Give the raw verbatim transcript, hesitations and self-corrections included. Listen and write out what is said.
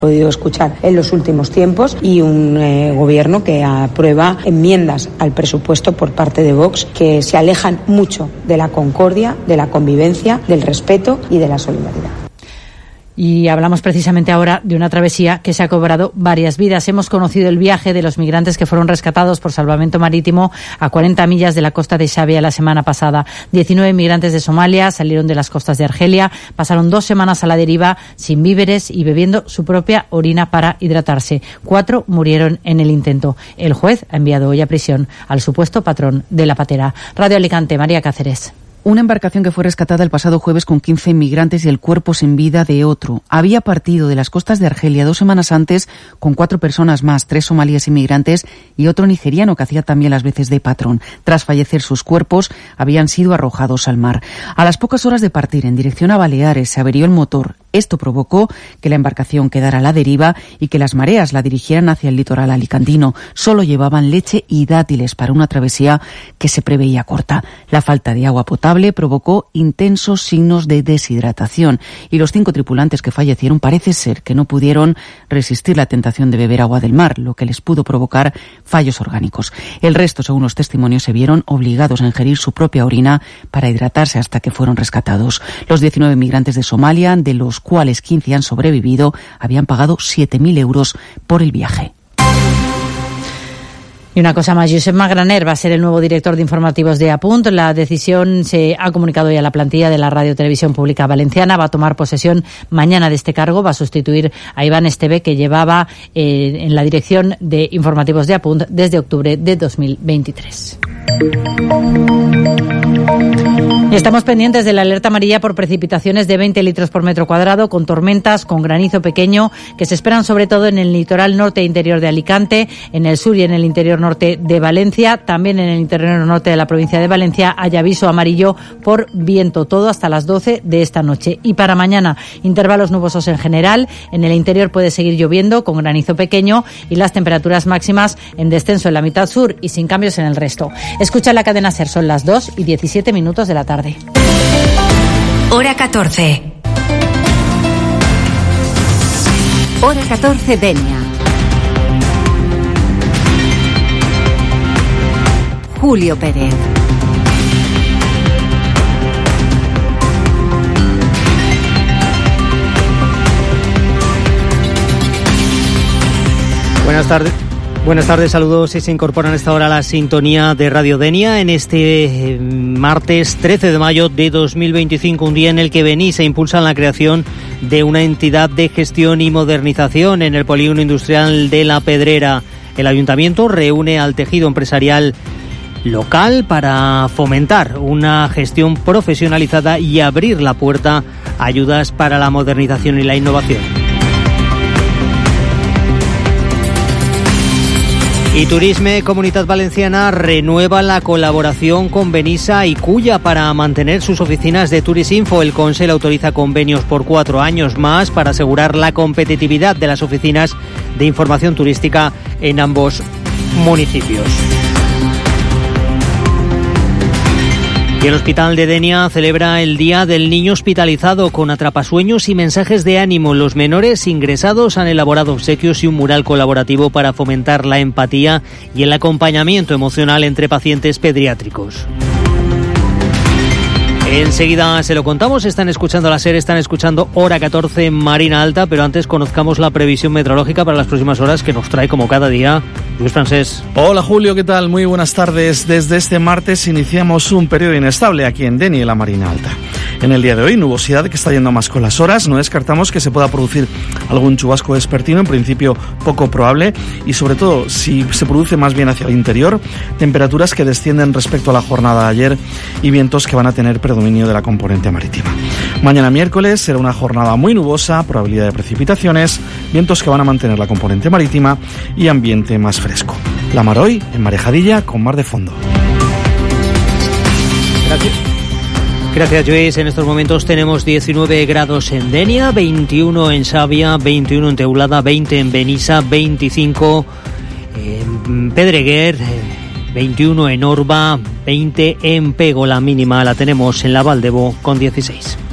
podido escuchar en los últimos tiempos y un eh, gobierno que aprueba enmiendas al presupuesto por parte de Vox que se alejan mucho de la concordia, de la convivencia, del respeto y de la solidaridad. Y hablamos precisamente ahora de una travesía que se ha cobrado varias vidas. Hemos conocido el viaje de los migrantes que fueron rescatados por salvamento marítimo a cuarenta millas de la costa de Xavia la semana pasada. diecinueve migrantes de Somalia salieron de las costas de Argelia, pasaron dos semanas a la deriva sin víveres y bebiendo su propia orina para hidratarse. Cuatro murieron en el intento. El juez ha enviado hoy a prisión al supuesto patrón de la patera. Radio Alicante, María Cáceres. Una embarcación que fue rescatada el pasado jueves con quince inmigrantes y el cuerpo sin vida de otro. Había partido de las costas de Argelia dos semanas antes con cuatro personas más, tres somalíes inmigrantes y otro nigeriano que hacía también las veces de patrón. Tras fallecer, sus cuerpos habían sido arrojados al mar. A las pocas horas de partir en dirección a Baleares se averió el motor. Esto provocó que la embarcación quedara a la deriva y que las mareas la dirigieran hacia el litoral alicantino. Solo llevaban leche y dátiles para una travesía que se preveía corta. La falta de agua potable provocó intensos signos de deshidratación y los cinco tripulantes que fallecieron parece ser que no pudieron resistir la tentación de beber agua del mar, lo que les pudo provocar fallos orgánicos. El resto, según los testimonios, se vieron obligados a ingerir su propia orina para hidratarse hasta que fueron rescatados. Los diecinueve migrantes de Somalia, de los cuales quince han sobrevivido, habían pagado siete mil euros por el viaje. Y una cosa más, Josep Magraner va a ser el nuevo director de informativos de Apunt. La decisión se ha comunicado ya a la plantilla de la Radio Televisión Pública Valenciana. Va a tomar posesión mañana de este cargo. Va a sustituir a Iván Esteve, que llevaba eh, en la dirección de informativos de Apunt desde octubre de dos mil veintitrés. Y estamos pendientes de la alerta amarilla por precipitaciones de veinte litros por metro cuadrado, con tormentas, con granizo pequeño, que se esperan sobre todo en el litoral norte e interior de Alicante, en el sur y en el interior norte de Valencia. También en el interior norte de la provincia de Valencia hay aviso amarillo por viento, todo hasta las doce de esta noche. Y para mañana, intervalos nubosos en general. En el interior puede seguir lloviendo, con granizo pequeño, y las temperaturas máximas en descenso en la mitad sur y sin cambios en el resto. Escucha la cadena SER, son las dos y diecisiete minutos de la tarde. Hora catorce. Hora catorce, Denia. Julio Pérez. Buenas tardes. Buenas tardes, saludos. Y se incorporan a esta hora a la sintonía de Radio Denia en este martes trece de mayo de dos mil veinticinco, un día en el que Benissa impulsa la creación de una entidad de gestión y modernización en el polígono industrial de La Pedrera. El ayuntamiento reúne al tejido empresarial local para fomentar una gestión profesionalizada y abrir la puerta a ayudas para la modernización y la innovación. Y Turisme Comunitat Valenciana renueva la colaboración con Benissa y Cuya para mantener sus oficinas de Turisinfo. El Consell autoriza convenios por cuatro años más para asegurar la competitividad de las oficinas de información turística en ambos municipios. Y el Hospital de Denia celebra el Día del Niño Hospitalizado con atrapasueños y mensajes de ánimo. Los menores ingresados han elaborado obsequios y un mural colaborativo para fomentar la empatía y el acompañamiento emocional entre pacientes pediátricos. Enseguida se lo contamos, están escuchando la SER, están escuchando Hora catorce, Marina Alta, pero antes conozcamos la previsión meteorológica para las próximas horas que nos trae como cada día Luis Francés. Hola Julio, ¿qué tal? Muy buenas tardes. Desde este martes iniciamos un periodo inestable aquí en Denia y la Marina Alta. En el día de hoy, nubosidad que está yendo más con las horas. No descartamos que se pueda producir algún chubasco vespertino, en principio poco probable, y sobre todo si se produce más bien hacia el interior, temperaturas que descienden respecto a la jornada de ayer y vientos que van a tener predominio de la componente marítima. Mañana miércoles será una jornada muy nubosa, probabilidad de precipitaciones, vientos que van a mantener la componente marítima y ambiente más fresco. La mar hoy en marejadilla con mar de fondo. Gracias. Gracias, Luis. En estos momentos tenemos diecinueve grados en Denia, veintiuno en Xavia, veintiuno en Teulada, veinte en Benissa, veinticinco en Pedreguer, veintiuno en Orba, veinte en Pego. La mínima la tenemos en la Valdebo con dieciséis.